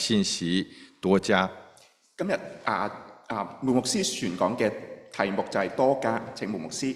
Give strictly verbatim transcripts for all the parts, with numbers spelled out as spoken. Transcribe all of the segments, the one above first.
信息多加。 今日啊啊，梅牧師傳講嘅題目就係多加，請梅牧師。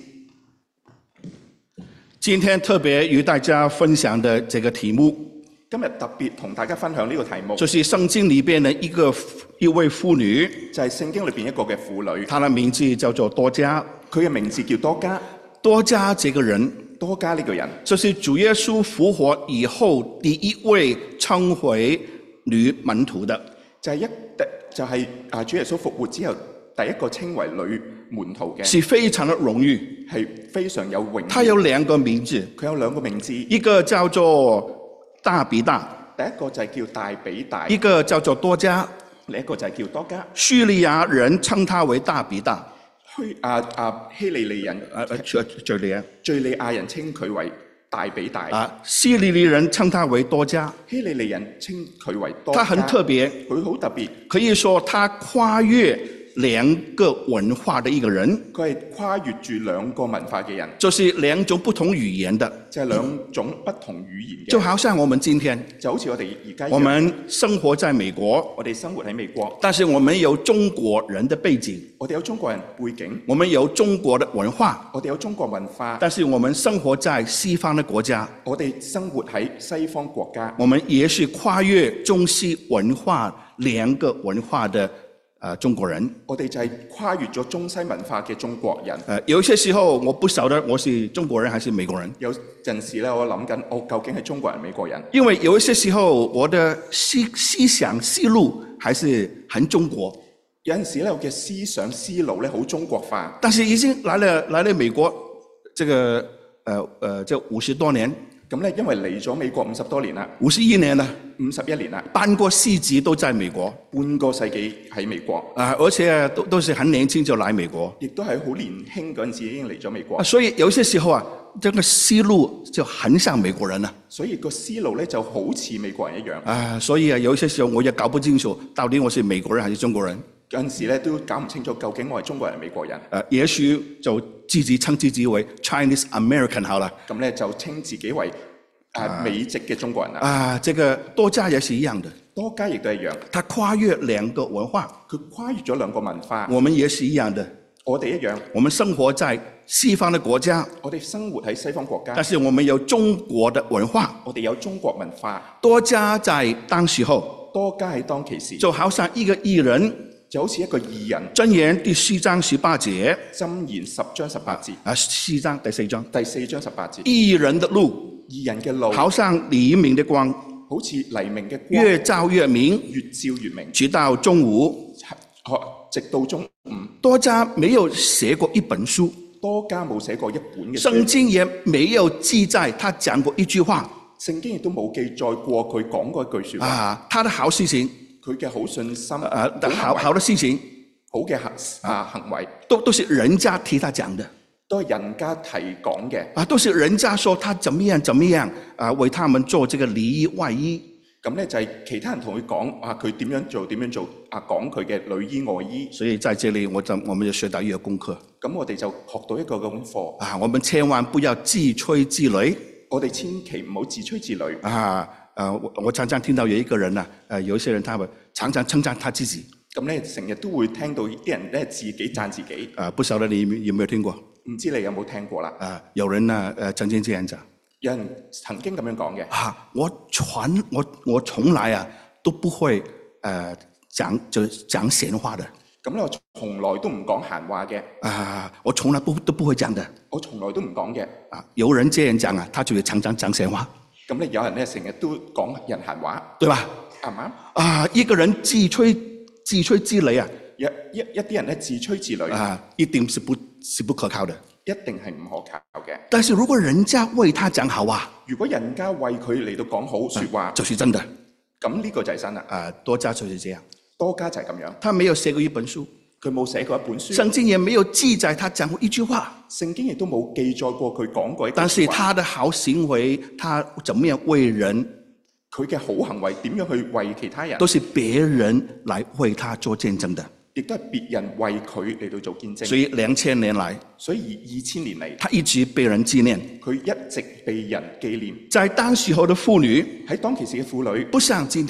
今天特別與大家分享的這個題目， 今日特別同大家分享呢個題目， 就是聖經裏邊的一個一位婦女， 就係聖經裏邊一個嘅婦女， 她的名字叫做多加。 佢嘅名字叫多加。 多加這個人， 多加呢個人， 就是主耶穌復活以後第一位稱為女門徒的， 就係一就係啊主耶穌復活之後第一個稱為女門徒嘅， 是非常的榮譽， 係非常有榮譽。 他有兩個名字， 佢有兩個名字， 一個叫做大比大， 第一個就係叫大比大， 一個叫做多加， 另一個就係叫多加。 敘利亞人稱他為大比大， 虛啊啊希利利人啊敘利亞， 敘利亞人稱佢為大比大， 啊希利利人稱他為多加， 希利利人稱佢為多加。 他很特別， 佢好特別， 可以說他跨越兩個文化的一個人， 佢係跨越住兩個文化嘅人， 就是兩種不同語言的， 就係兩種不同語言嘅。 就好像我們今天， 就好似我哋而家， 我們生活在美國， 我哋生活喺美國， 但是我們有中國人的背景， 我哋有中國人背景， 我們有中國的文化， 我哋有中國文化， 但是我們生活在西方的國家， 我哋生活喺西方國家， 我們也是跨越中西文化兩個文化的呃中國人， 我哋就係跨越咗中西文化嘅中國人。 呃，有些時候我不曉得我是中國人還是美國人， 有陣時咧，我諗緊我究竟係中國人、美國人。 因為有一些時候我的思思想思路還是很中國， 有陣時咧，我嘅思想思路咧好中國化， 但是已經來了來了美國，這個呃呃這五十多年， 咁咧因為嚟咗美國五十多年啦， 五十一年了， 五十一年啦， 半個世紀都在美國， 半個世紀喺美國， 啊，而且都都是很年輕就來美國， 亦都係好年輕嗰陣時已經嚟咗美國， 啊，所以有些時候啊，這個思路就很像美國人啦， 所以個思路咧就好似美國人一樣。 啊，所以啊，有些時候我也搞不清楚到底我是美國人還是中國人， 有陣時咧都搞唔清楚究竟我係中國人、美國人。 呃，也許就自己稱自己為 Chinese American 好了， 咁咧就稱自己為啊美籍嘅中國人啦。 啊，這個多加也是一樣的， 多加亦都係一樣， 他跨越兩個文化， 佢跨越咗兩個文化。 我們也是一樣的， 我哋一樣， 我們生活在西方的國家， 我哋生活喺西方國家， 但是我們有中國的文化。 我哋有中國文化。 多加在當時候， 多加喺當其時， 就好像一個義人， 就好似一個義人。 箴言第四章十八節， 箴言十章十八節， 啊，四章第四章， 第四章十八節， 義人的路， 義人嘅路， 好像黎明的光， 好似黎明嘅光， 越照越明， 越照越明， 直到中午。 直到中午。 多加沒有寫過一本書， 多加冇寫過一本嘅書， 聖經也沒有記載他講過一句話， 聖經亦都冇記載過佢講過一句説話。 啊，他的好事情， 佢嘅好信心， 啊，好好的事情， 好嘅行啊行為， 都都是人家替他講的， 都係人家提講嘅。 啊，都是人家說他怎麼樣怎麼樣，啊，為他們做這個裡衣外衣。 咁咧就係其他人同佢講啊，佢點樣做點樣做啊，講佢嘅裡衣外衣。 所以在這裡我就我們就學到一個功課。 咁我哋就學到一個功課啊，我們千萬不要自吹自擂。 我哋千祈唔好自吹自擂。 啊，呃，我我常常聽到有一個人啊，呃，有一些人他們常常稱讚他自己。 咁咧成日都會聽到啲人咧自己讚自己。 啊，不曉得你有沒有聽過？ 唔知你有冇聽過啦？ 啊，有人呢，呃，曾經這樣講。 有人曾經咁樣講嘅。 啊，我從我我從來啊都不會誒、呃、講就講閒話的。 咁咧我從來都唔講閒話嘅。 啊，我從來不都不會講的。 我從來都唔講嘅。 啊，有人這樣講啊，他就會常常講閒話。 咁咧有人咧成日都講人閒話， 對吧？ 啱唔啱？ 啊，一個人自吹自吹自擂啊， 一一一啲人咧自吹自擂啊，一定是不是不可靠的。 一定係唔可靠嘅。 但是如果人家為他講好話， 如果人家為佢嚟到講好説話， 啊，就是真的。 咁呢個就係真啦。 啊，多加就是這樣。 多加就係咁樣。 他沒有寫過一本書， 佢冇寫過一本書。 聖經也沒有記載他講過一句話。 聖經亦都冇記載過佢講過一句話。 但是他的好行為，他怎麼樣為人， 佢嘅好行為點樣去為其他人， 都是別人來為他做見證的。 亦都係別人為佢嚟到做見證。 所以兩千年來， 所以二千年嚟， 他一直被人紀念。 佢一直被人紀念。 在當時候的婦女， 喺當其時嘅婦女， 不像今天，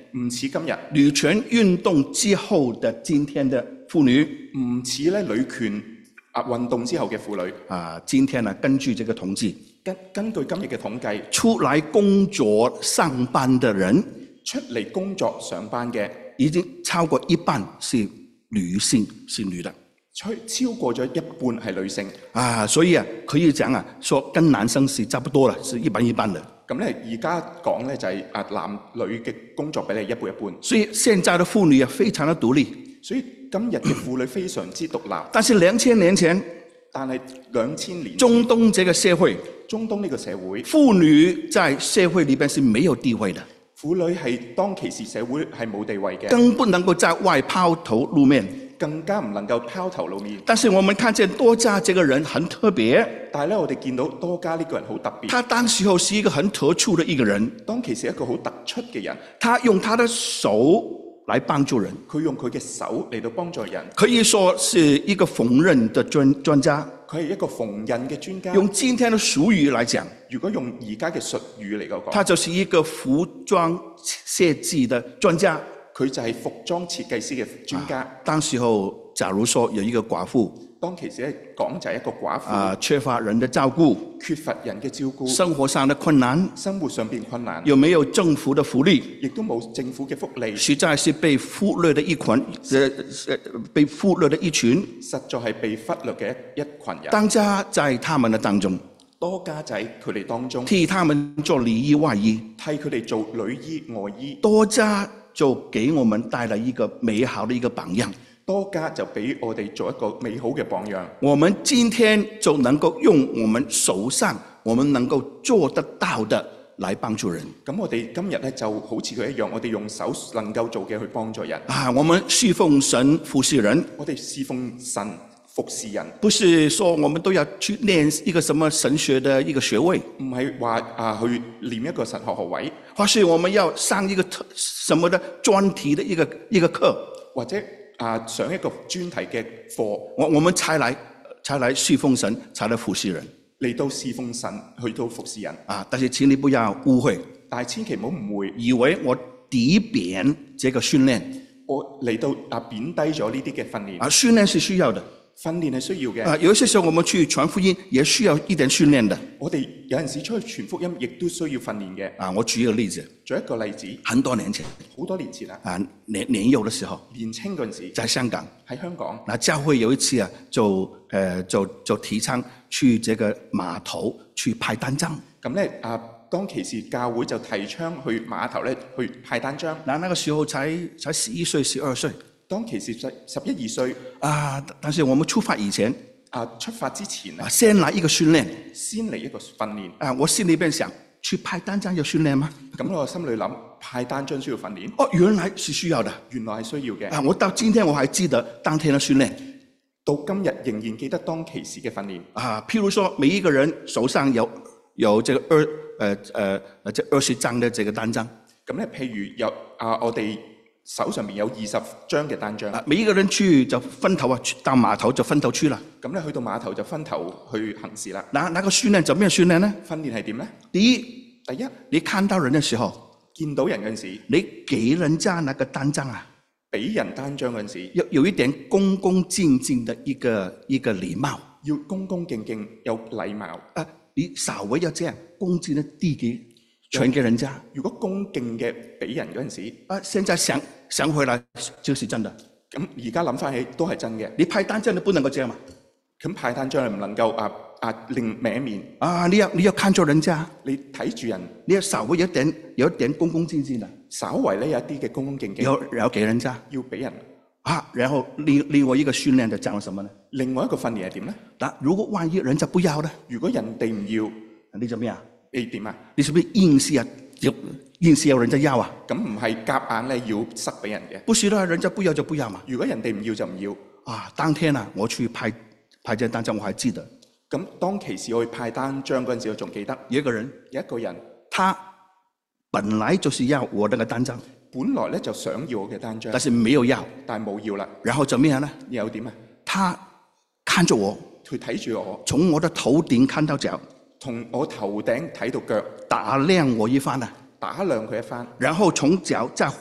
唔似今日， 女權運動之後的今天的婦女， 唔似咧女權啊運動之後嘅婦女。 啊，今天呢，根據這個統計， 根根據今日嘅統計， 出來工作上班的人， 出嚟工作上班嘅已經超過一半是女性，是女的。 超超過咗一半係女性。 啊，所以啊，可以講啊，說跟男生是差不多啦，是一般一般的。 咁咧而家講咧就係啊男女嘅工作比例一半一半。 所以現在的婦女啊，非常的獨立。 所以今日嘅婦女非常之獨立。 但是兩千年前， 但係兩千年前中東這個社會， 中東呢個社會， 婦女在社會裏邊是沒有地位的。 婦女係當其時社會係冇地位嘅， 更不能夠在外拋頭露面， 更加唔能夠拋頭露面。 但是我們看見多加這個人很特別， 但係咧，我哋見到多加呢個人好特別。 他當時候是一個很突出的一個人， 當其時一個好突出嘅人， 他用他的手來幫助人， 佢用佢嘅手嚟到幫助人， 可以說是一個縫紉的專專家。 佢係一個縫紉嘅專家。 用今天的俗語來講， 如果用而家嘅術語嚟講， 他就是一個服裝設計的專家。 佢就係服裝設計師嘅專家。 啊，當時候，假如說有一個寡婦， 當其時咧講就係一個寡婦， 啊，缺乏人的照顧， 缺乏人嘅照顧， 生活上的困難， 生活上邊困難， 又沒有政府的福利， 亦都冇政府嘅福利， 實在是被忽略的一群，呃呃，被忽略的一群， 實在係被忽略嘅一一群人。 當家在他們的當中， 多家仔佢哋當中替他們做裡衣外衣， 替佢哋做裡衣外衣， 多家就給我們帶來一個美好的一個榜樣。 多家就俾我哋做一個美好嘅榜樣。 我們今天就能夠用我們手上我們能夠做得到的來幫助人。 咁我哋今日咧就好似佢一樣，我哋用手能夠做嘅去幫助人。 啊，我們侍奉神服侍人， 我哋侍奉神服侍人， 不是說我們都要去念一個什麼神學的一個學位， 唔係話啊去念一個神學學位， 或是我們要上一個特什麼的專題的一個一個課， 或者啊上一個專題嘅課， 我我們才來才來侍奉神，才來服侍人， 嚟到侍奉神，去到服侍人。 啊！但是請你不要誤會， 但係千祈唔好誤會， 以為我抵貶這個訓練， 我嚟到啊貶低咗呢啲嘅訓練。 啊，訓練是需要的。 訓練係需要嘅。 啊，有些時候我們去傳福音也需要一點訓練的。 我哋有陣時出去傳福音，亦都需要訓練嘅。 啊，我舉一個例子。 做一個例子， 很多年前， 好多年前啦。 啊，年年幼的時候， 年青嗰陣時， 在香港， 喺香港， 那教會有一次啊，就誒、呃、就就提倡去這個碼頭去派單張。 咁咧啊，當其時教會就提倡去碼頭咧去派單張。 那那個時候才才十一歲、十二歲。 當其時十十一二歲。 啊，但是我們出發以前， 啊出發之前啊， 先來一個訓練， 先嚟一個訓練。 啊，我心裏邊想，去派單張要訓練嗎？ 咁我心裏諗，派單張需要訓練？ 哦，原來是需要的。 原來係需要嘅。 啊，我到今天我還記得當天的訓練， 到今日仍然記得當其時嘅訓練。啊， 譬如說每一個人手上有有這個二誒誒誒這二十張的這個單張。 咁咧，譬如有啊，我哋手上面有二十張嘅單張。 啊，每一個人去就分頭啊，到碼頭就分頭去啦。 咁咧去到碼頭就分頭去行事啦。 那那個訓練怎麼樣訓練呢？ 訓練係點咧？ 第一， 第一， 你看到人嘅時候， 見到人嗰陣時， 你給人家那個單張啊， 俾人單張嗰陣時， 有有一點恭恭敬敬的一個一個禮貌， 要恭恭敬敬有禮貌。 啊，你稍微要這樣恭敬的遞給傳給人家。 如果恭敬嘅俾人嗰陣時， 啊，現在想想回來就是真的。 咁而家諗翻起都係真嘅。 你派單張你不能夠這樣嘛？ 咁派單張係唔能夠啊啊另歪面。啊， 你要你要看住人家， 你睇住人， 你要稍微有一點有一點恭恭敬敬的， 稍微咧有一啲嘅恭恭敬敬， 要要給人家， 要俾人。 啊，然後另另外一個訓練就講什麼呢？ 另外一個訓練係點咧？ 嗱，如果萬一人家不要呢？ 如果人哋唔要， 你怎麼樣？ 你點啊？ 你是不是硬是要要硬是要人家要啊？ 咁唔係夾硬咧要塞俾人嘅。 不是啦，人家不要就不要嘛。 如果人哋唔要就唔要。 啊，當天啊，我去派派張單張，我還記得。 咁當其時我去派單張嗰陣時，我仲記得有一個人， 有一個人， 他本來就是要我那個單張， 本來咧就想要我嘅單張， 但是沒有要， 但係冇要啦。 然後怎麼樣呢？ 又點啊？ 他看着我， 佢睇住我， 從我的頭頂看到腳， 從我頭頂睇到腳， 打量我一番啊， 打量佢一番， 然後從腳再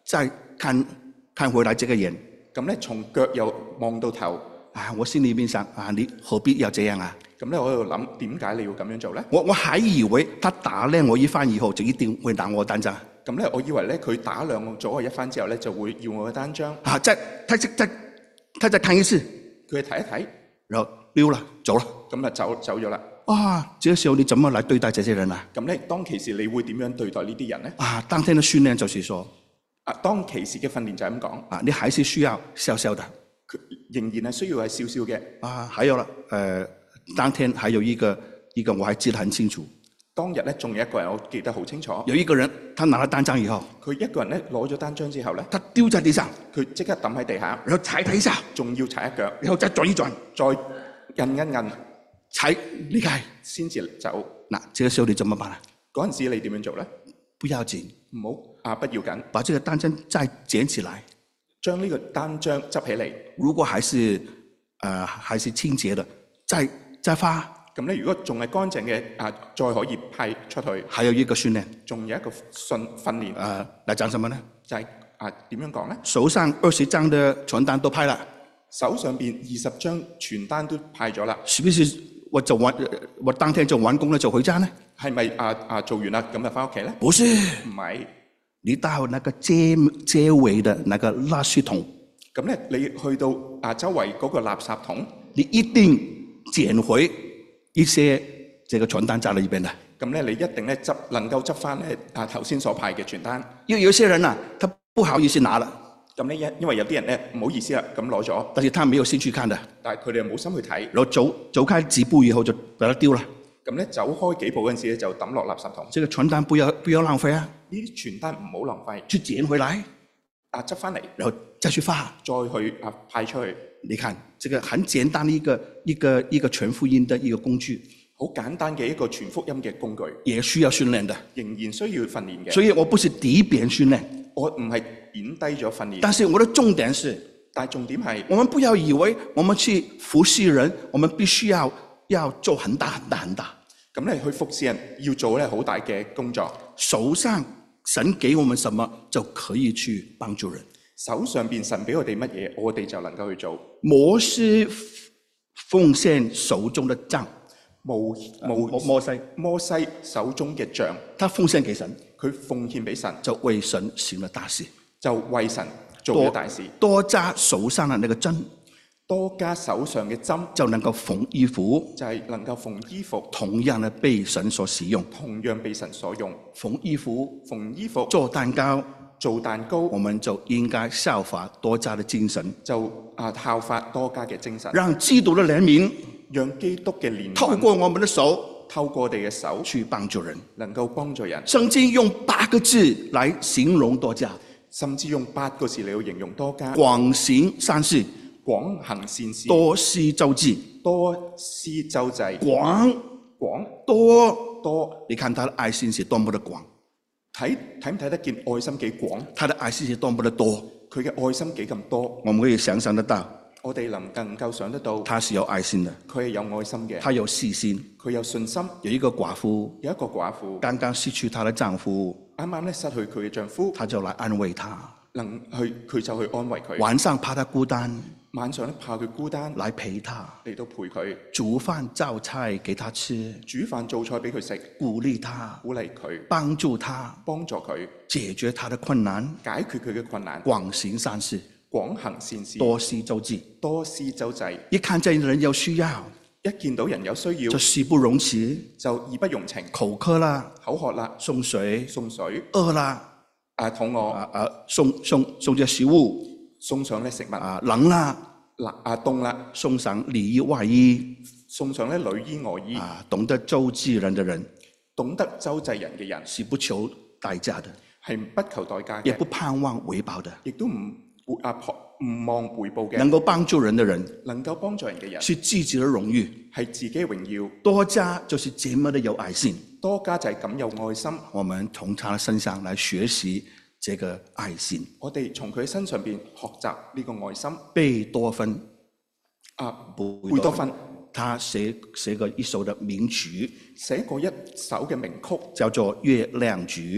再看看回來這個人， 咁咧從腳又望到頭， 啊，我心裏面想啊，你何必要這樣啊？ 咁咧我喺度諗點解你要咁樣做咧？ 我我還以為他打了我一番以後就一定會拿我單張。 咁咧我以為咧佢打兩咗我一番之後咧就會要我嘅單張。 啊，再他再再他再看一次， 佢睇一睇， 然後溜了走了。 咁啊走走咗啦。 啊，這個時候你怎麼來對待這些人啊？ 咁咧當其時你會點樣對待呢啲人咧？ 啊，當天的訓練就是說， 啊，當其時嘅訓練就係咁講。 啊，你還是需要笑笑的。 佢仍然係需要係笑笑嘅。 啊，還有啦，呃，當天還有一個一個我還記得很清楚。 當日咧仲有一個人我記得好清楚。 有一個人，他拿了單張以後， 佢一個人咧攞咗單張之後咧， 他丟在地上， 佢即刻抌喺地下， 然後踩他一下， 仲要踩一腳， 然後再轉一轉， 再摁一摁， 踩離開， 先至走。 那這個時候你怎麼辦啊？ 嗰陣時你點樣做咧？ 不要緊， 唔好啊，不要緊， 把這個單張再撿起來， 將呢個單張執起嚟。 如果還是呃還是清潔的，再再發。 咁咧，如果仲係乾淨嘅啊，再可以派出去。 還有一個訓練， 仲有一個訓訓練。 呃，來講什麼呢？ 就係、是、啊點樣講咧？ 手上二十張的傳單都派了， 手上邊二十張傳單都派咗啦。 是不是我就完我當天就完工了就回家呢？ 係咪啊啊做完啦咁就翻屋企咧？ 不是， 唔係。 你到那個街街尾的那個垃圾桶， 咁咧你去到啊周圍嗰個垃圾桶， 你一定撿回一些這個傳單在裏邊的。 咁咧你一定咧執能夠執翻咧啊頭先所派嘅傳單。 因為有些人啊，他不好意思拿了。 咁咧因因為有啲人咧唔好意思啦，咁攞咗， 但是他沒有興趣看的。 但係佢哋又冇心去睇。 然後走走開幾步以後就把它丟了。 咁咧走開幾步嗰陣時咧就抌落垃圾桶。 這個傳單不要不要浪費啊！ 呢啲傳單唔好浪費， 去撿回來， 啊執翻嚟， 然後再去發， 再去啊派出去。 你看，這個很簡單的一個一個一個傳福音的一個工具， 好簡單嘅一個傳福音嘅工具， 也需要訓練的， 仍然需要訓練嘅。 所以我不是低貶訓練， 我唔係貶低咗訓練， 但是我的重點是， 但係重點係， 我們不要以為我們去服侍人，我們必須要要做很大很大很大。 咁你去服侍人要做咧好大嘅工作， 手上神給我們什麼就可以去幫助人。 手上邊神俾我哋乜嘢，我哋就能夠去做。 摩西奉獻手中的杖， 摩摩摩西摩西手中嘅杖， 他奉獻給神， 佢奉獻俾神， 就為神行了大事， 就為神做咗大事。 多加手上的那個針， 多加手上嘅針， 就能夠縫衣服， 就係能夠縫衣服， 同樣的被神所使用， 同樣被神所用。 縫衣服、 縫衣服、 做蛋糕、 做蛋糕， 我們就應該效法多加的精神， 就啊效法多加嘅精神， 讓基督的憐憫， 讓基督嘅憐憫透過我們的手， 透過我哋嘅手去幫助人， 能夠幫助人。 聖經用八個字來形容多加， 甚至用八個字嚟去形容多加。 廣行善事， 廣行善事， 多施周濟， 多施周濟。 廣廣多多， 你看他的愛心是多麼的廣， 睇睇唔睇得見愛心幾廣？ 他的愛心是多麼的多， 佢嘅愛心幾咁多？ 我們可以想象得到， 我哋能能夠想得到， 他是有愛心的， 佢係有愛心嘅， 他有細心， 佢有信心。 有一個寡婦， 有一個寡婦剛剛失去她的丈夫， 啱啱咧失去佢嘅丈夫， 她就來安慰她， 能去佢就去安慰佢。 晚上怕她孤單， 晚上咧怕佢孤單， 來陪她， 嚟到陪佢， 煮飯造菜給她吃， 煮飯做菜俾佢食， 鼓勵她， 鼓勵佢， 幫助她， 幫助佢解決她的困難， 解決佢嘅困難。 廣行善事， 廣行善事， 多施周濟， 多施周濟。 一看見人有需要， 一見到人有需要， 就義不容辭， 就義不容情。 口渴啦， 口渴啦， 送水； 送水； 餓啦， 啊肚餓， 啊啊送送送隻食物； 送上咧食物。 啊冷啦， 嗱啊凍啦， 送上裡衣外衣； 送上咧裡衣外衣。 啊懂得周濟人的人， 懂得周濟人嘅人， 是不求代價的， 係不求代價嘅， 也不盼望回報的， 亦都唔啊唔望回報嘅。 能夠幫助人的人， 能夠幫助人嘅人， 是自己的榮譽， 係自己嘅榮耀。 多加就是這麼的有愛心， 多加就係咁有愛心。 我們從他的身上來學習這個愛心。 我哋從佢身上邊學習呢個愛心。 貝多芬啊， 貝貝多芬， 他寫寫過一首的名曲， 寫過一首嘅名曲， 叫做《月亮曲》。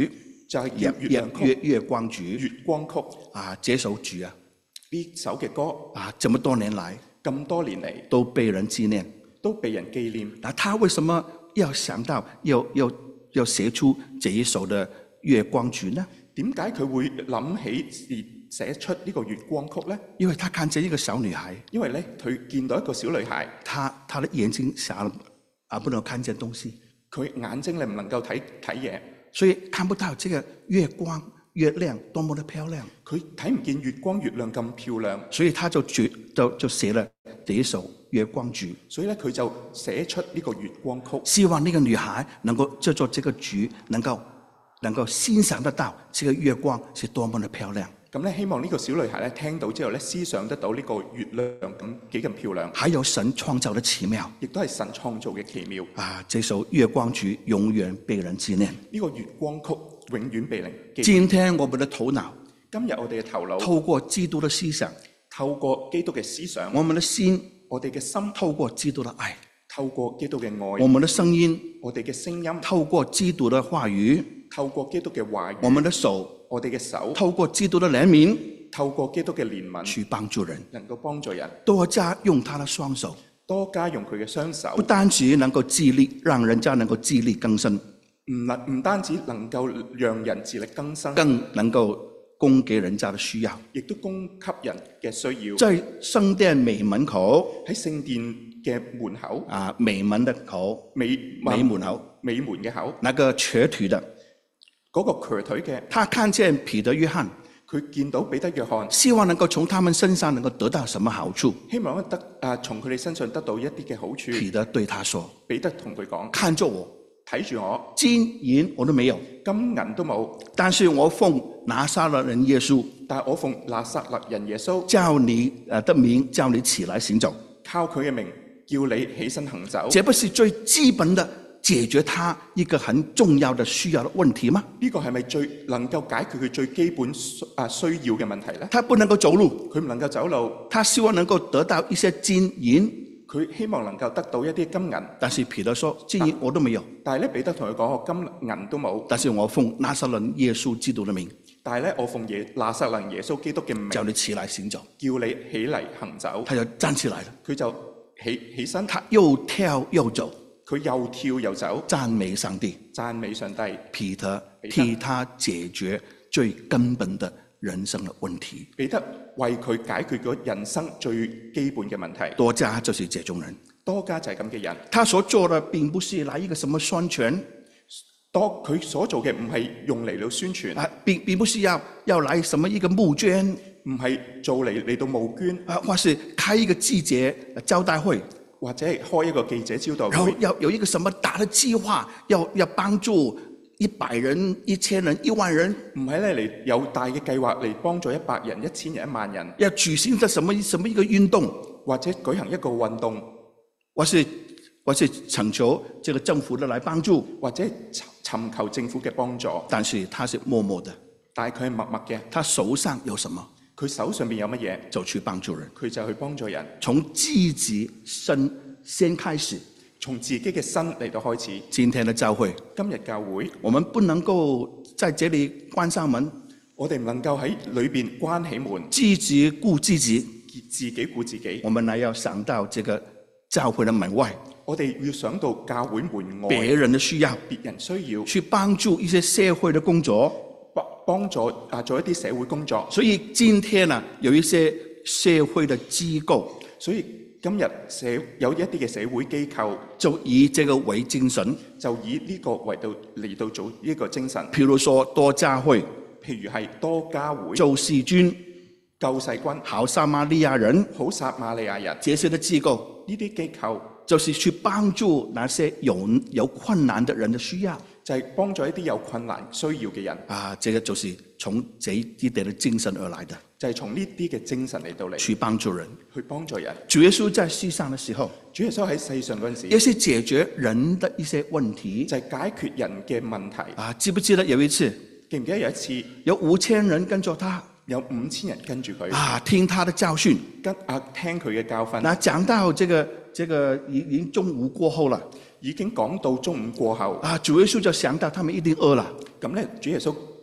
就係月叫月亮曲、 月月光族月光曲啊，這首曲啊呢首嘅歌， 啊，這麼多年來咁多年嚟都被人紀念。 都被人紀念。 那他為什麼要想到要要要寫出這一首的月光曲呢？ 點解佢會諗起而寫出呢個月光曲呢？ 因為他看見一個小女孩， 因為咧佢見到一個小女孩， 她她的眼睛瞎了啊，不能看見東西， 佢眼睛咧唔能夠睇睇嘢， 所以看不到這個月光月亮多麼的漂亮。 佢睇唔見月光月亮咁漂亮， 所以他就絕就就寫了這一首月光曲， 所以咧佢就寫出呢個月光曲， 希望呢個女孩能夠製作這個曲，能夠能夠欣賞得到這個月光是多麼的漂亮。 咁咧希望呢個小女孩咧聽到之後咧思想得到呢個月亮咁幾咁漂亮， 還有神創造的奇妙， 亦都係神創造嘅奇妙。 啊！這首月光曲永遠被人紀念。 呢個月光曲永遠被人記念。 今天我們的頭腦今日我哋嘅頭腦透過基督的思想， 透過基督嘅思想， 我們的心我哋嘅心透過基督的愛， 透過基督嘅愛， 我們的聲音我哋嘅聲音透過基督的話語， 透過基督嘅話語， 我們的手我哋嘅手透過基督的憐憫透過基督嘅憐憫去幫助人， 能夠幫助人。 多加用他的雙手， 多加用佢嘅雙手， 不單止能夠自力，讓人家能夠自力更生， 唔能唔單止能夠讓人自力更生， 更能夠供給人家的需要。 亦都供給人嘅需要。 在聖殿美門口喺聖殿嘅門口， 啊，美門的口， 美美門口， 美門嘅口， 那個瘸腿的， 嗰、那個瘸腿嘅， 他看見彼得、約翰， 佢見到彼得、約翰， 希望能夠從他們身上能夠得到什麼好處。 希望得啊從佢哋身上得到一啲嘅好處。 彼得對他說： 彼得同佢講： 看着我， 睇住我， 金銀我都沒有， 金銀都冇， 但是我奉拿撒勒人耶穌， 但係我奉拿撒勒人耶穌叫你誒的名，叫你起來行走。 靠佢嘅名叫你起身行走。 這不是最基本的解決他一個很重要的需要的問題嗎？ 呢、這個係咪最能夠解決佢最基本啊需要嘅問題咧？ 他不能夠走路， 佢唔能夠走路， 他希望能夠得到一些金銀， 佢希望能夠得到一啲金銀。 但是彼得說：金銀我都沒有。 但係咧，彼得同佢講：我金銀都冇。 但是我奉拿撒勒耶穌基督的名， 但係咧，我奉耶拿撒勒耶穌基督嘅名， 叫你起來行走。 叫你起嚟行走。 他就站起來了， 佢就起起身， 他又跳又走， 佢又跳又走， 讚美上帝。 讚美上帝。 彼得替他解決最根本的人生的問題。 彼得為佢解決咗人生最基本嘅問題。 多加就是這種人， 多加就係咁嘅人。 他所做的並不是來一個什麼宣傳， 多佢所做嘅唔係用嚟到宣傳， 啊，並並不是要要來什麼一個募捐， 唔係做嚟嚟到募捐， 啊，或是開一個記者招待會， 或者係開一個記者招待會， 然後要有一個什麼大的計劃，要要幫助一百人、一千人、一萬人， 唔係咧嚟有大嘅計劃嚟幫助一百人、一千人、一萬人， 要舉行一個什麼什麼一個運動， 或者舉行一個運動， 或是或是尋求這個政府的來幫助， 或者尋尋求政府嘅幫助。 但是他是默默的， 但係佢係默默嘅， 他手上有什麼， 佢手上邊有乜嘢， 就去幫助人， 佢就去幫助人， 從自己身先開始。 從自己嘅身嚟到開始。 今天的教會， 今日教會， 我們不能夠在這裡關上門， 我哋唔能夠喺裏邊關起門， 自己顧自己， 自己顧自己。 我們來要想到這個教會的門外， 我哋要想到教會門外別人的需要， 別人需要， 去幫助一些社會的工作， 幫幫助啊做一啲社會工作。 所以今天呢，有一些社會的機構， 所以今日社有一啲嘅社會機構就以這個為精神， 就以呢個為到嚟到做呢個精神。 譬如說多家會， 譬如係多家會、 救世軍、 救世軍、 好撒瑪利亞人、 好撒瑪利亞人， 這些的機構， 呢啲機構就是去幫助那些有有困難的人的需要， 就係幫助一啲有困難需要嘅人。 啊，這個就是從這一點的精神而來的， 就係從呢啲嘅精神嚟到嚟去幫助人。 去幫助人。 主耶穌在世上的時候， 主耶穌喺世上嗰陣時， 也是解決人的一些問題。 就係解決人嘅問題。 啊，記不記得有一次， 記唔記得有一次有五千人跟着他， 有五千人跟住佢， 啊，聽他的教訓。 跟啊聽佢嘅教訓。 那講到這個這個已已經中午過後了， 已經講到中午過後， 啊，主耶穌就想到他們一定餓了， 咁咧主耶穌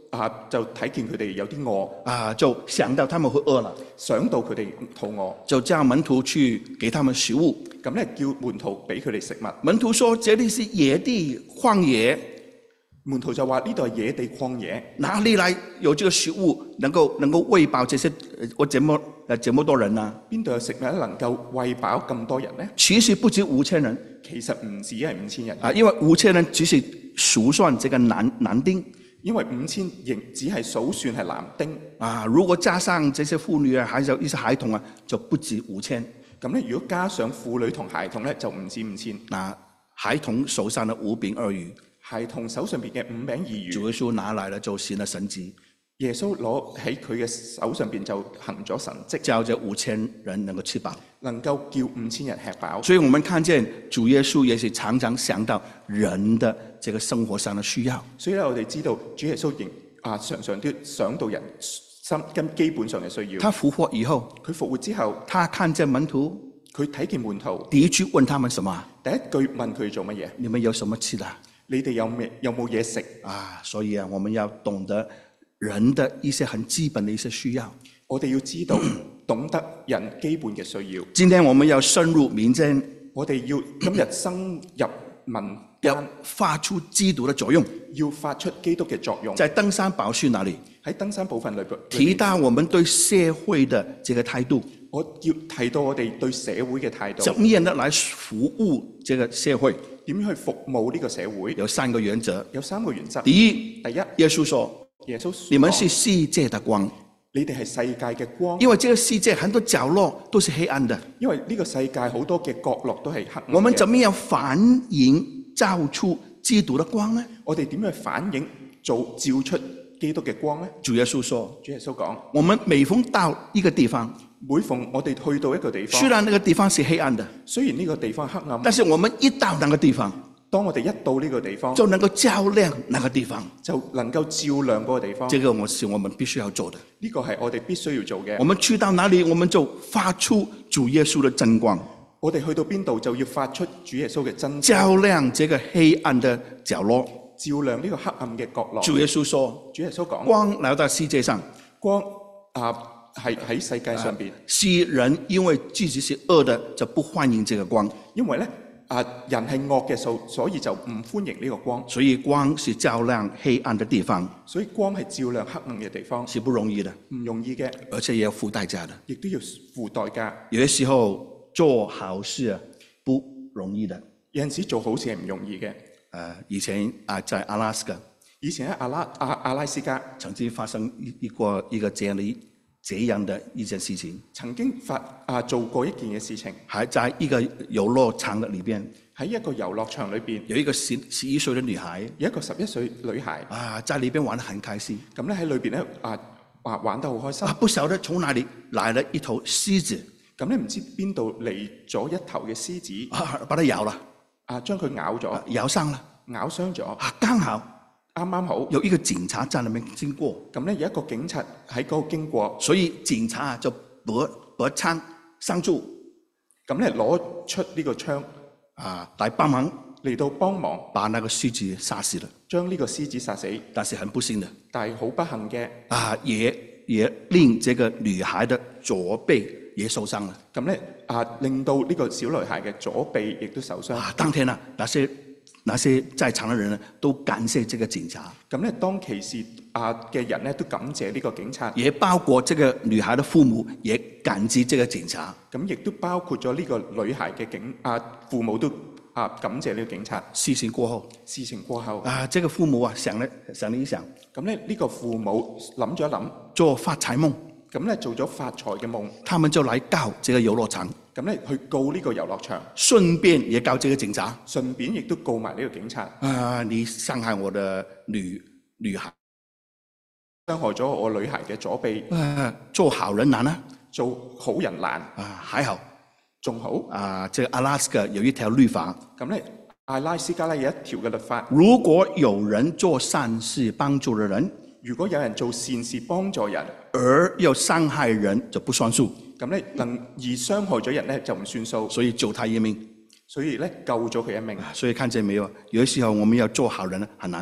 啊就睇見佢哋有啲餓， 啊，就想到他們會餓了， 想到佢哋肚餓， 就叫門徒去給他們食物。 咁咧叫門徒俾佢哋食物。 門徒說：這裡是野地曠野， 門徒就話呢度係野地曠野， 哪裡來有這個食物能夠能夠餵飽這些我這麼誒這麼多人呢？ 邊度有食物能夠餵飽咁多人呢？ 其實不止五千人， 其實唔止係五千人啊，因為五千人只是數算這個男男丁。 因為五千仍只係數算係男丁啊，如果加上這些婦女啊，還有一些孩童啊，就不止五千。 咁咧，如果加上婦女同孩童咧，就唔止五千。 嗱，孩童手上的五餅二魚， 孩童手上邊嘅五餅二魚， 主耶穌拿來了就行了神蹟。 耶穌攞喺佢嘅手上邊就行咗神蹟， 叫這五千人能夠吃飽， 能夠叫五千人吃飽。 所以我們看見主耶穌也是常常想到人的這個生活上的需要。 所以咧，我哋知道主耶穌仍啊常常都想到人心跟基本上嘅需要。 他復活以後， 佢復活之後， 他看見門徒， 佢睇見門徒， 第一句問他們什麼？ 第一句問佢做乜嘢？ 你們有什麼吃的？ 你哋有咩有冇嘢食啊？所以啊，我們要懂得人的一些很基本的一些需要。 我哋要知道懂得人基本嘅需要。 今天我們要深入民間， 我哋要今日深入民間， 要發出基督的作用。 要發出基督嘅作用。 在登山寶訓那裡， 喺登山寶訓裏邊提到我們對社會的這個態度。 我要提到我哋對社會嘅態度。 怎麼樣的來服務這個社會？ 點樣去服務呢個社會？ 有三個原則。 有三個原則。 第一， 第一， 耶穌說： 耶穌， 你們是世界的光。 你哋係世界嘅光。 因為這個世界很多角落都是黑暗的。 因為呢個世界好多嘅角落都係黑暗嘅。 我們怎麼樣反映照出基督的光呢？ 我哋點樣反映做照出基督嘅光呢？ 主耶穌說： 主耶穌講， 我們每逢到一個地方， 每逢我哋去到一個地方， 雖然那個地方是黑暗的， 雖然呢個地方黑暗， 但是我們一到那個地方， 當我哋一到呢個地方， 就能夠照亮那個地方， 就能夠照亮嗰個地方。 這個我是我們必須要做的。 呢個係我哋必須要做嘅。 我們去到哪裡，我們就發出主耶穌的真光。 我哋去到邊度就要發出主耶穌嘅真光， 照亮這個黑暗的角落， 照亮呢個黑暗嘅角落。 主耶穌說： 主耶穌講， 光來到世界上， 光啊係喺世界上邊。 世人因為自己是惡的，就不歡迎這個光。 因為咧啊人係惡嘅數，所以就唔歡迎呢個光。 所以光是照亮黑暗的地方。 所以光係照亮黑暗嘅地方， 是不容易的， 唔容易嘅， 而且也要付代價的， 亦都要付代價。 有些時候做好事啊不容易的。 有陣時做好事係唔容易嘅。 誒，以前啊，在阿拉斯加， 以前喺阿拉阿阿拉斯加曾經發生一一個一個這樣的一這樣的一件事情， 曾經發啊做過一件嘅事情， 還在一個遊樂場的裏邊， 喺一個遊樂場裏邊有一個十十一歲的女孩， 有一個十一歲女孩啊，在裏邊玩得很開心。 咁咧喺裏邊咧啊啊玩得好開心。 啊，不曉得從哪裡來了一頭獅子， 咁咧唔知邊度嚟咗一頭嘅獅子， 啊，把它咬了， 啊將佢咬咗， 啊，咬傷了， 咬傷咗， 啊，剛好啱啱好有一個警察在那邊經過， 咁咧有一個警察喺嗰度經過， 所以警察就拔拔槍相助， 咁咧攞出呢個槍啊，來幫忙嚟到幫忙， 把那個獅子殺死了。 將呢個獅子殺死。 但是很不幸的， 但係好不幸嘅， 啊，也也令這個女孩的左臂也受傷了。 咁咧啊令到呢個小女孩嘅左臂亦都受傷。 啊，當天啊，那些那些在場的人呢，都感謝這個警察。 咁咧當其時啊嘅人咧都感謝呢個警察， 也包括這個女孩的父母也感激這個警察。 咁亦都包括咗呢個女孩嘅警啊父母都啊感謝呢個警察。 事情過後， 事情過後啊，這個父母啊想了想了一想， 咁咧呢個父母諗咗一諗， 做發財夢， 咁咧做咗發財嘅夢， 他們就來告這個遊樂場， 咁咧去告呢個遊樂場， 順便也告這個警察。 順便亦都告埋呢個警察。 啊，你傷害我的女女孩， 傷害咗我女孩嘅左臂。 啊，做好人難啊， 做好人難啊，還好。 仲好啊，這個阿拉斯加有一條律法， 咁咧，阿拉斯加咧有一條嘅律法， 如果有人做善事幫助了人， 如果有人做善事幫助人， 而又傷害人，就不算數。 咁咧能而傷害咗人咧就唔算數， 所以救他一命。 所以咧救咗佢一命。 所以看見沒有？有些時候我們要做好人呢，很難的。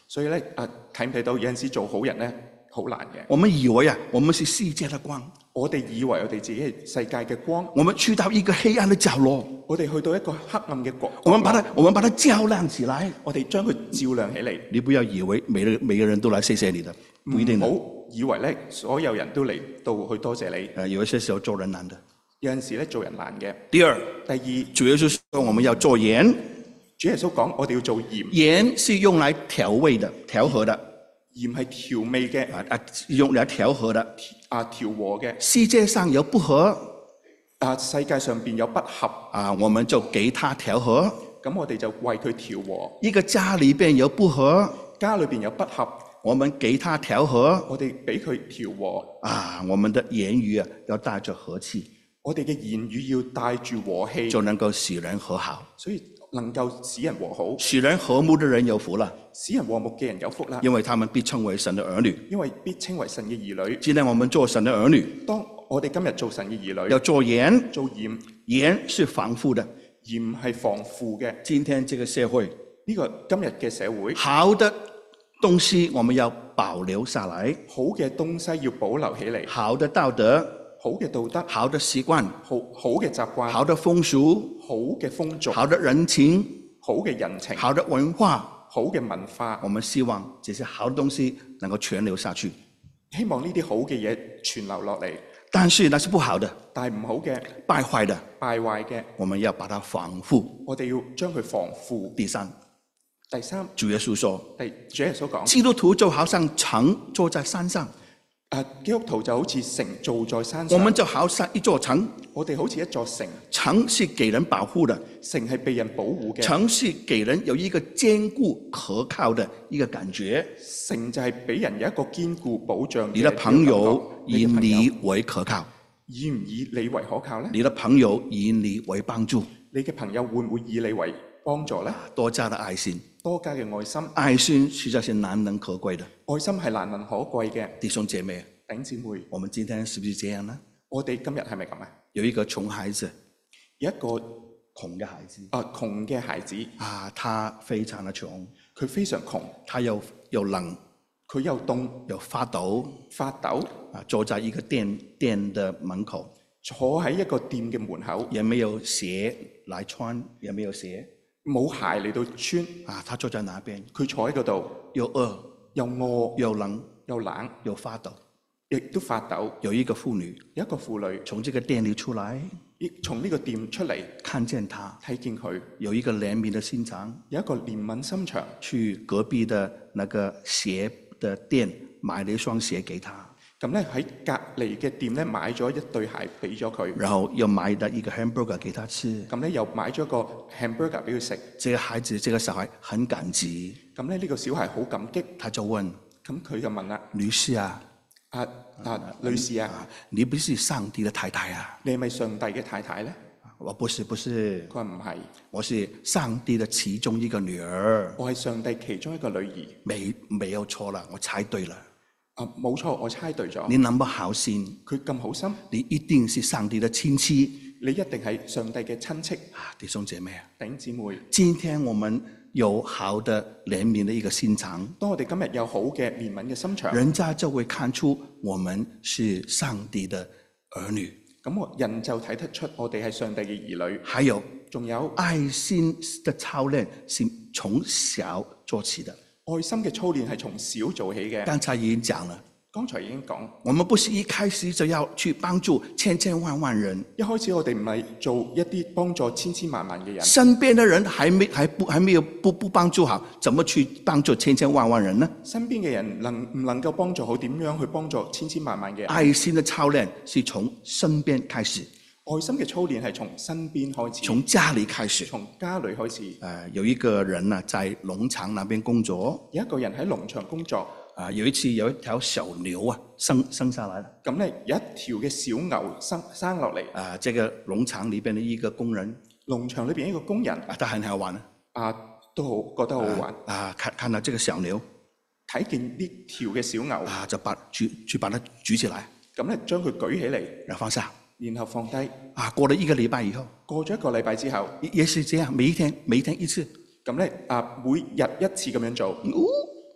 所以咧啊，睇唔睇到有陣時做好人咧好難嘅。 我們以為啊，我們是世界的光， 我哋以為我哋自己係世界嘅光， 我們去到一個黑暗的角落， 我哋去到一個黑暗嘅角， 我們把它我們把它照亮起來。 我哋將佢照亮起嚟。 你不要以為每個每個人都來謝謝你的，不一定的。 唔好以為咧所有人都嚟到去多謝你。 呃，有一些時候做人難的。 有陣時咧做人難嘅。 第二， 第二， 主耶穌說我們要做鹽。 主耶穌講我哋要做鹽。 鹽是用來調味的、調和的。 鹽係調味嘅， 啊啊，用嚟調和的。 啊調和嘅。 世界上有不和， 啊世界上邊有不合， 啊我們就給他調和。 咁我哋就為佢調和。 一個家裏邊有不和， 家裏邊有不合， 我們給他調和。 我哋俾佢調和。 啊，我們的言語啊要帶着和氣， 我哋嘅言語要帶住和氣， 就能夠使人和好。 所以能夠使人和好。 使人和睦的人有福了， 使人和睦嘅人有福啦， 因為他們必稱為神的兒女。 因為必稱為神嘅兒女。 既然我們做神的兒女， 當我哋今日做神嘅兒女， 要做鹽， 做鹽， 鹽是防腐的。 鹽係防腐嘅。 今天這個社會， 呢個今日嘅社會， 好的東西我們要保留下來， 好嘅東西要保留起嚟， 好的道德， 好嘅道德， 好的習慣， 好好嘅習慣， 好的風俗， 好嘅風俗， 好的人情， 好嘅人情， 好的文化， 好嘅文化。 我們希望這些好的東西能夠傳流下去。 希望呢啲好嘅嘢傳流落嚟。 但是那是不好的， 但係唔好嘅， 敗壞的， 敗壞嘅， 我們要把它防腐。 我哋要將佢防腐。 第三， 第三， 主耶穌說， 第主耶穌講， 基督徒就好像城坐在山上， 啊，基督徒就好似城造在山上， 我們就好像一座城， 我哋好似一座城， 城是給人保護的， 城係被人保護嘅， 城是給人有一個堅固可靠的一個感覺。 城就係俾人有一個堅固保障嘅。 你的朋友以你為可靠， 以唔以你為可靠呢？ 你的朋友以你為幫助， 你嘅朋友會唔會以你為幫助呢？ 多加的愛心， 多加嘅愛心， 愛心實在是難能可貴的。 愛心係難能可貴嘅。 弟兄姐妹， 弟兄姊妹， 我們今天是不是這樣呢？ 我哋今日係咪咁啊？ 有一個窮孩子， 有一個窮嘅孩子， 啊窮嘅孩子， 啊，他非常的窮， 佢非常窮， 他又又冷， 佢又凍又發抖， 發抖， 啊，坐在一個店店的門口， 坐喺一個店嘅門口， 也沒有鞋來穿，也沒有鞋， 冇鞋嚟到穿， 啊，他坐在那邊， 佢坐喺嗰度， 又餓又餓又冷又冷又發抖， 亦都發抖。 有一個婦女有一個婦女從這個店裏出來， 亦從呢個店出嚟， 看見他， 睇見佢有一個憐憫的心腸， 有一個憐憫心腸， 去隔壁的那個鞋的店買了一雙鞋給他， 咁咧喺隔離嘅店咧買咗一對鞋俾咗佢， 然後又買了一個 hamburger 給他吃。 咁咧又買咗個 hamburger 俾佢食。 這個孩子，這個小孩很感激， 咁咧呢個小孩好感激， 他就問咁佢就問啦： 女士啊， 啊啊女士啊， 你不是上帝的太太啊？ 你係咪上帝嘅太太咧？ 我不是，不是， 佢話唔係， 我是上帝的其中一個女兒。 我係上帝其中一個女兒。 沒沒有錯了，我猜對了。 啊冇錯，我猜對咗。 你那麼好心， 佢咁好心， 你一定是上帝的親戚。 你一定係上帝嘅親戚。 啊，弟兄姐妹啊， 弟兄姊妹， 今天我們有好的憐憫的一個心腸， 當我哋今日有好嘅憐憫嘅心腸， 人家就會看出我們是上帝的兒女。 咁我人就睇得出我哋係上帝嘅兒女。 還有， 仲有愛心的操練是從小做起的。 愛心嘅操練係從小做起嘅。 剛才已經講了， 剛才已經講， 我們不是一開始就要去幫助千千萬萬人。 一開始我哋唔係做一啲幫助千千萬萬嘅人， 身邊的人還沒還不還沒有不不幫助好，怎麼去幫助千千萬萬人呢？ 身邊嘅人能唔能夠幫助好？點樣去幫助千千萬萬嘅人？ 愛心的操練是從身邊開始， 愛心嘅操練係從身邊開始， 從家裏開始。 從家裏開始。 誒、呃，有一個人啊，在農場那邊工作。 有一個人喺農場工作。 啊、呃，有一次有一條小牛啊，生生下來了。 咁咧有一條嘅小牛生生落嚟。 啊、呃，這個農場裏邊的一個工人。 農場裏邊一個工人。 啊，他很好玩啊。 啊，都好覺得好好玩。 啊，啊看看到這個小牛， 睇見呢條嘅小牛。 啊，就把舉去把它舉起來。 咁咧將佢舉起嚟， 然後放下。 然後放低。 啊，過了一個禮拜以後。 過咗一個禮拜之後。 也也是這樣，每一天每一天一次。 咁咧啊，每日一次咁樣做。 哦，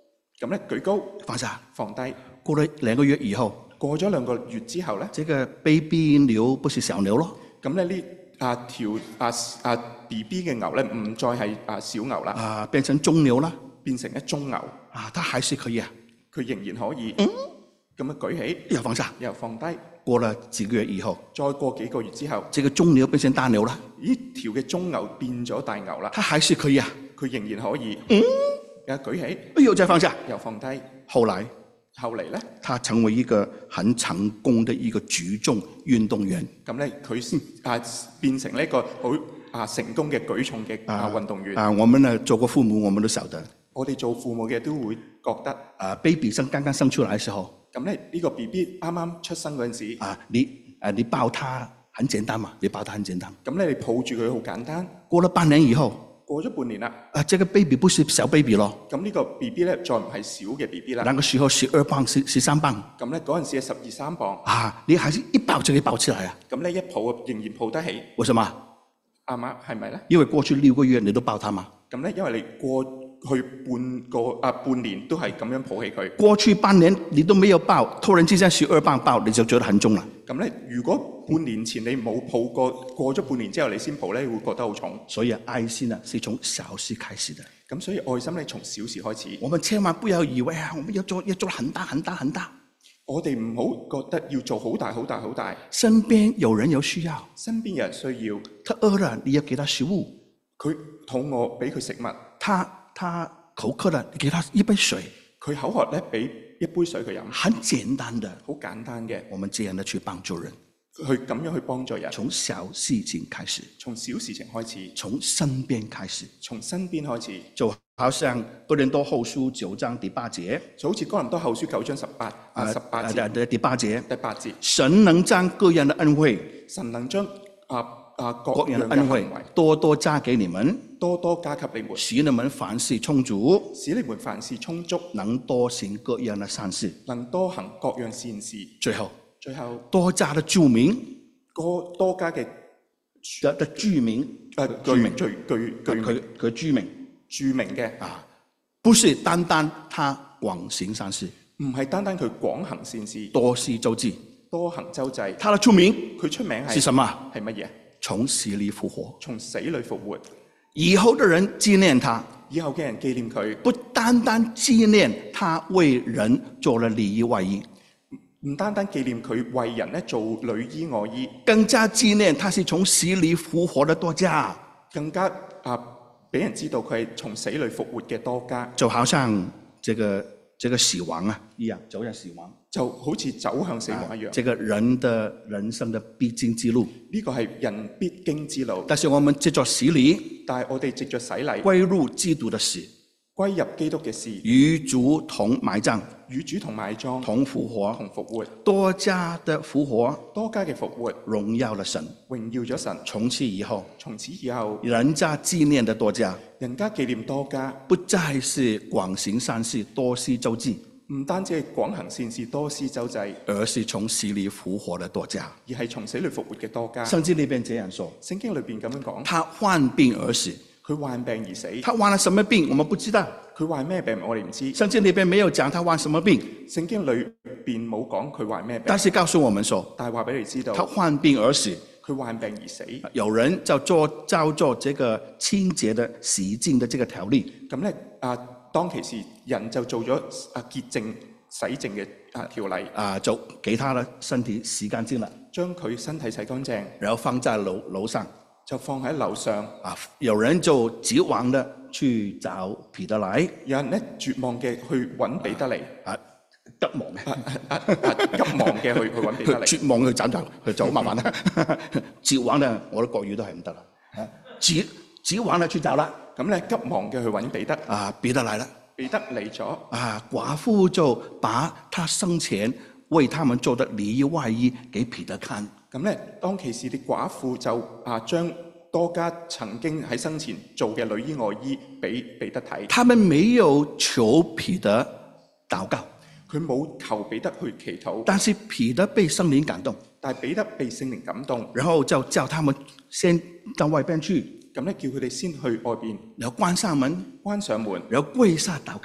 咁咧舉高放下。 放低。 過了兩個月以後， 過咗兩個月之後咧， 這個 baby 牛不是小牛咯， 咁咧呢啊條啊啊 B B 嘅牛咧唔再係啊小牛啦， 啊，變成中牛啦， 變成一中牛， 啊，它還是可以啊， 佢仍然可以咁樣舉起， 又放下。 又放低。 過了幾個月以後， 再過幾個月之後， 這個中牛變成大牛啦， 呢條嘅中牛變咗大牛啦， 它還是可以啊， 佢仍然可以又舉起， 又再放下。 又放低。 後來， 後嚟咧， 他成為一個很成功的一個舉重運動員。 咁咧佢啊變成呢一個好啊成功嘅舉重嘅啊運動員。 啊，我們呢做過父母，我們都曉得。 我哋做父母嘅都會覺得， 啊 ，baby 生剛剛生出來嘅時候， 咁咧呢個 B B 啱啱出生嗰陣時， 啊，你啊你抱他很簡單嘛，你抱他很簡單。 咁咧你抱住佢好簡單。 過了半年以後， 過咗半年啦， 啊，這個 baby 不是小 baby 咯， 咁呢個 B B 咧再唔係小嘅 B B 啦。 那個時候十二磅、十十三磅。 咁咧嗰陣時係十二三磅。 啊，你還是一抱就可以抱起來啊？ 咁咧一抱仍然抱得起， 為什麼？ 啱嘛？係咪咧？ 因為過去六個月你都抱他嘛。 咁咧因為你過去半個啊半年都係咁樣抱起佢。 過去半年你都沒有抱，突然之間十二磅抱，你就覺得很重啦。 咁咧如果半年前你冇抱過，過咗半年之後你先抱咧，會覺得好重。 所以愛心呢是從小事開始的。 咁所以愛心咧從小事開始。 我們千萬不要以為啊，我們要做要做很大很大很大。 我哋唔好覺得要做好大好大好大。 身邊有人有需要， 身邊有人需要， 他餓了你要給他食物， 佢肚餓俾佢食物， 他他口渴了你給他一杯水， 佢口渴咧俾一杯水佢飲， 很簡單的， 好簡單嘅， 我們這樣的去幫助人， 去咁樣去幫助人， 從小事情開始， 從小事情開始， 從身邊開始， 從身邊開始， 就好像哥林多後書九章第八節， 就好似哥林多後書九章十八啊十八節的第八節， 第八節， 神能將各樣的恩惠， 神能將啊啊各各樣樣嘅的恩惠行為多多加給你們， 多多加給你們， 使你們凡事充足， 使你們凡事充足， 能多行各樣的善事。 能多行各樣善事。 最後， 最後多加的注明， 多多加嘅的的注明， 誒注明具具具佢佢注明著名嘅啊，不是單單他廣行善事， 唔係單單佢廣行善事， 多施周濟， 多行周濟。 他的出名佢出名係是什麼？ 係乜嘢？ 從死裏復活， 從死裏復活。 以後的人紀念他， 以後嘅人紀念佢， 不單單紀念他為人做了裡衣外衣， 唔單單紀念佢為人咧做裡衣外衣， 更加紀念他是從死裏復活的多加， 更加啊俾人知道佢係從死裏復活嘅多加。 就好像這個這個死亡啊一樣，走向死亡， 就好似走向死亡一樣。 啊，這個人的人生的必經之路， 呢個係人必經之路。 但是我們藉着洗禮， 但係我哋藉着洗禮歸入基督的死， 歸入基督嘅事， 與主同埋葬， 與主同埋葬， 同復活， 同復活， 多加的復活， 多加嘅復活， 榮耀了神。 榮耀咗神。 從此以後， 從此以後， 人家紀念的多加， 人家紀念多加， 不再是廣行善事、多施周濟， 唔單止係廣行善事、多施周濟， 而是從死裏復活的多加。 而係從死裏復活嘅多加。 聖經裏邊這樣說， 聖經裏邊咁樣講， 他患病而死， 佢患病而死。 他患了什麼病我們不知道， 佢患咩病我哋唔知。 聖經裏邊沒有講他患什麼病， 聖經裏邊冇講佢患咩病， 但是告訴我們說， 但係話俾你知道， 他患病而死。 佢患病而死。 有人就做照做這個清潔的洗淨的這個條例， 咁咧啊，當其時人就做咗啊潔淨洗淨嘅啊條例， 啊，就給他的身體洗乾淨了， 將佢身體洗乾淨， 然後放在樓樓上。 就放喺樓上。 啊，有人就急忙的去找彼得來， 有人咧絕望嘅去揾彼得嚟， 啊，急忙嘅， 啊啊啊急忙嘅去去揾彼得嚟， 絕望去找找去找慢慢啦。急忙咧，我的國語都係唔得啦。急急忙的去找啦， 咁咧急忙嘅去揾彼得， 啊，彼得來了， 彼得嚟咗， 啊，寡婦就把他生前為他們做的裡衣外衣給彼得看。 咁咧當其時啲寡婦就啊將多加曾經喺生前做嘅裡衣外衣俾彼得睇。 他們沒有求彼得禱告， 佢冇求彼得去祈禱， 但是彼得被聖靈感動， 但係彼得被聖靈感動， 然後就叫他們先到外邊去， 咁咧叫佢哋先去外邊然後關上門， 關上門， 然後跪下禱告，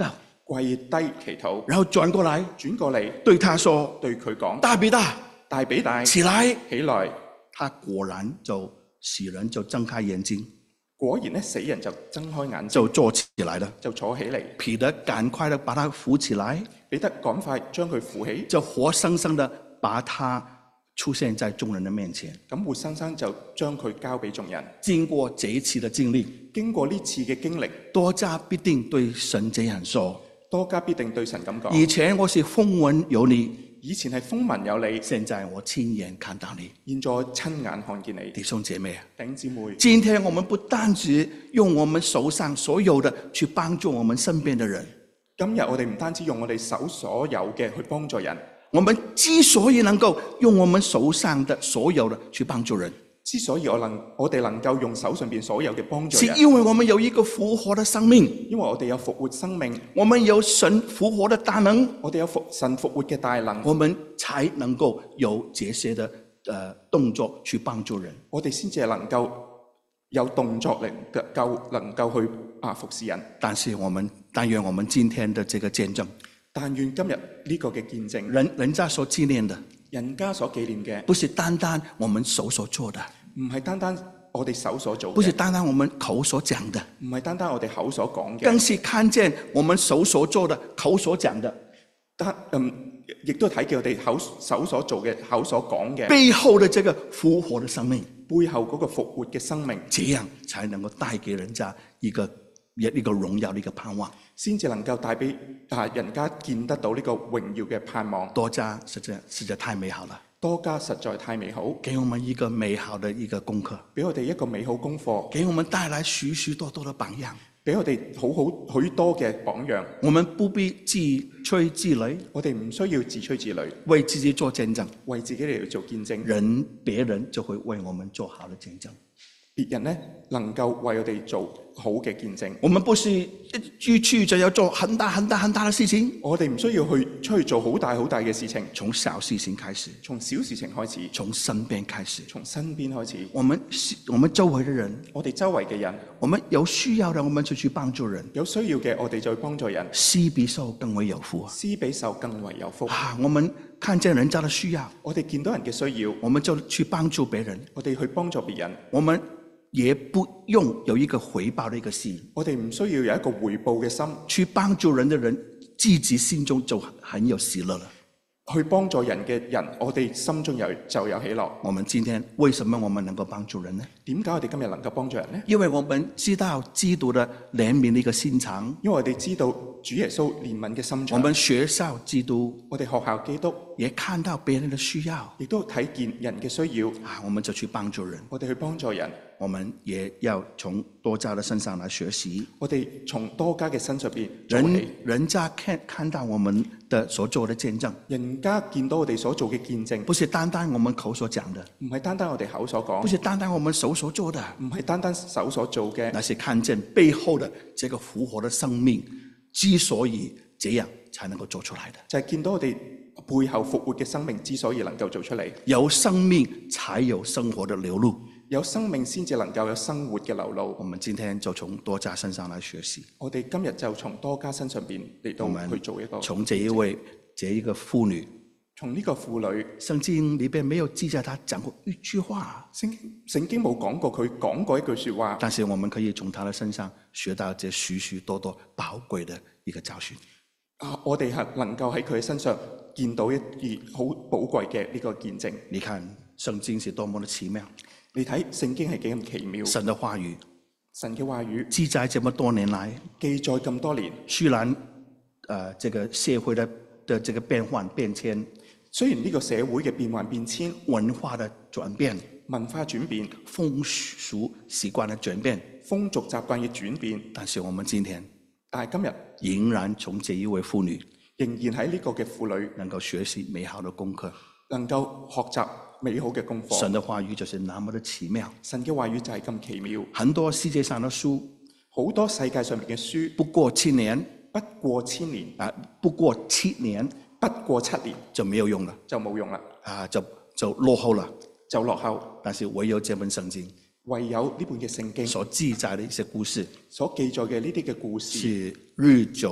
跪低祈禱， 然後轉過來轉過嚟對他說： 對佢講： 大比大， 大比大， 起來！ 起來！ 他果然就死人就睜開眼睛， 果然咧死人就睜開眼睛， 就坐起來了。 就坐起嚟。 彼得趕快的把他扶起來， 彼得趕快將佢扶起， 就活生生的把他出現在眾人的面前。 咁活生生就將佢交俾眾人。 經過這一次的經歷， 經過呢次嘅經歷， 多加必定對神這樣說： 多加必定對神咁講。 以前我是風聞有你， 以前係風聞有你， 現在我親眼看到你。 現在親眼看見你。 弟兄姐妹， 弟兄姊妹， 今天我們不單止用我們手上所有的去幫助我們身邊的人， 今日我哋唔單止用我哋手所有嘅去幫助人， 我們之所以能夠用我們手上的所有的去幫助人， 之所以我能我哋能夠用手上邊所有嘅幫助是人， 因為我們有一個復活的生命， 因為我哋有復活生命， 我們有神復活的大能， 我哋有復神復活嘅大能， 我們才能夠有這些的呃動作去幫助人。 我哋先至係能夠有動作力夠能夠去啊服侍人。 但是我們但願我們今天的這個見證， 但願今日呢個嘅見證， 人人家所紀念的， 人家所紀念嘅， 不是單單我們手所做的， 唔係單單我哋手所做嘅， 不是單單我們口所講的， 唔係單單我哋口所講嘅， 更是看見我們手所做的、口所講的， 但嗯，亦都睇見我哋口手所做嘅、口所講嘅背後的這個復活的生命， 背後嗰個復活嘅生命， 這樣才能夠帶給人家一個一個榮耀的一個盼望， 先至能夠帶俾啊人家見得到呢個榮耀嘅盼望。 多加實在實在太美好了， 多加實在太美好， 給我們一個美好的一個功課， 俾我哋一個美好功課， 給我們帶來許許多多的榜樣， 俾我哋好好許多嘅榜樣。 我們不必自吹自擂， 我哋唔需要自吹自擂， 為自己做見證， 為自己嚟做見證， 人別人就會為我們做好的見證。 別人呢能夠為我哋做好嘅見證。 我們不是一去就要做很大很大很大的事情， 我哋唔需要去出去做好大好大嘅事情， 從小事情開始， 從小事情開始， 從身邊開始， 從身邊開始。 我們我們周圍的人， 我哋周圍嘅人， 我們有需要的，我們就去幫助人。 有需要嘅，我哋就去幫助人。 施比受更為有福。 施比受更為有福。 啊，我們看見人家的需要， 我哋見到人嘅需要， 我們就去幫助別人。 我哋去幫助別人。 我們也不用有一個回報的一個心， 我哋唔需要有一個回報嘅心， 去幫助人的人，自己心中就很有喜樂了。 去幫助人嘅人，我哋心中有就有喜樂。 我們今天為什麼我們能夠幫助人呢？ 點解我哋今日能夠幫助人呢？ 因為我們知道基督的憐憫的一個心腸， 因為我哋知道主耶穌憐憫嘅心腸。 我們學校基督， 我哋學校基督， 也看到別人的需要， 亦都睇見人嘅需要， 啊，我們就去幫助人。 我哋去幫助人。 我們也要從多加的身上來學習。 我哋從多家嘅身上邊做起， 人人家看看到我們的所做的見證， 人家見到我哋所做嘅見證， 不是單單我們口所講的， 唔係單單我哋口所講， 不是單單我們手所做的， 唔係單單手所做嘅， 那是看見背後的這個復活的生命，之所以這樣才能夠做出來的， 就係見到我哋背後復活嘅生命之所以能夠做出嚟， 有生命才有生活的流露。 有生命先至能夠有生活嘅流露。 我們今天就從多加身上來學習。 我哋今日就從多家身上邊嚟到去做一個。 從這一位這一個婦女， 從呢個婦女， 聖經裏邊沒有記載她講過一句話， 聖聖經冇講過佢講過一句說話。 但是我們可以從她的身上學到這許許多多寶貴的一個教訓。 啊，我哋係能夠喺佢嘅身上見到一啲好寶貴嘅呢個見證。 你看聖經是多麼的奇妙。 你睇聖經係幾咁奇妙， 神的話語， 神嘅話語記載這麼多年來， 記載咁多年， 雖然，呃，這個社會的的這個變換變遷， 雖然呢個社會嘅變幻變遷， 文化的轉變， 文化轉變， 風俗習慣的轉變， 風俗習慣嘅轉變， 但是我們今天， 但係今日仍然從這一位婦女， 仍然喺呢個嘅婦女能夠學習美好的功課， 能夠學習美好嘅功課。 神的話語就是那麼的奇妙， 神嘅話語就係咁奇妙。 很多世界上的書， 好多世界上面嘅書， 不過七年， 不過千年， 啊，不過七年， 不過七年就沒有用了， 就冇用啦， 啊，就就落後了， 就落後。 但是唯有這本聖經， 唯有呢本嘅聖經所記載的一些故事， 所記載嘅呢啲嘅故事， 是日久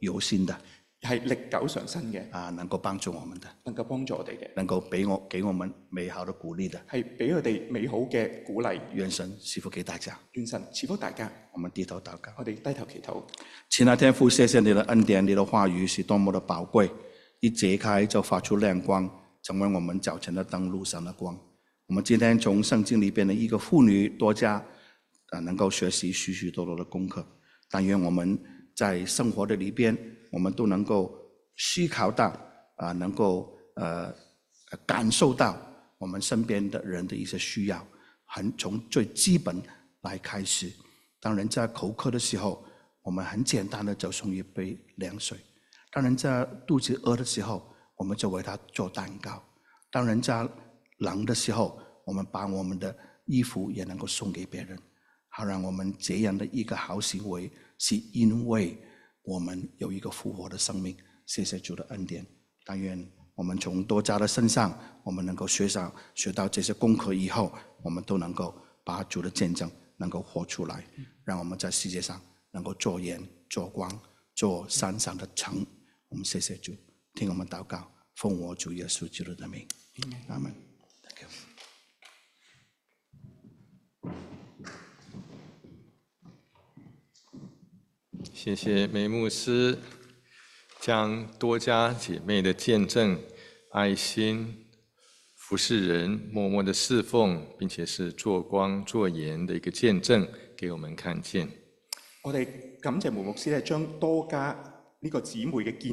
有新的係歷久常新嘅， 啊，能夠幫助我們的， 能夠幫助我哋嘅， 能夠俾我給我們美好的鼓勵的。 係俾佢哋美好嘅鼓勵。 願神賜福給大家。 願神賜福大家。 我們低頭禱告。 我哋低頭祈禱。 親愛天父，謝謝你的恩典，你的話語是多麼的寶貴，一揭開就發出亮光，成為我們早晨的燈，路上的光。我們今天從聖經裏邊的一個婦女多加，啊，能夠學習許許多多的功課。但願我們在生活的裏邊，我們都能夠思考到，啊，能夠呃感受到我們身邊的人的一些需要，很從最基本來開始。當人在口渴的時候，我們很簡單的就送一杯涼水；當人在肚子餓的時候，我們就為他做蛋糕；當人在冷的時候，我們把我們的衣服也能夠送給別人。好讓我們這樣的一個好行為，是因為我們有一個復活的生命。謝謝主的恩典，但願我們從多加的身上，我們能夠學上學到這些功課以後，我們都能夠把主的見證能夠活出來，讓我們在世界上能夠做鹽、做光、做山上的城。我們謝謝主，聽我們禱告，奉我主耶穌基督的名，阿門。Thank you。 謝謝梅牧師將多加姐妹的見證、愛心、服侍人、默默的侍奉，並且是做光做鹽的一個見證，給我們看見。 我哋感謝梅牧師咧，將多加呢個姊妹嘅見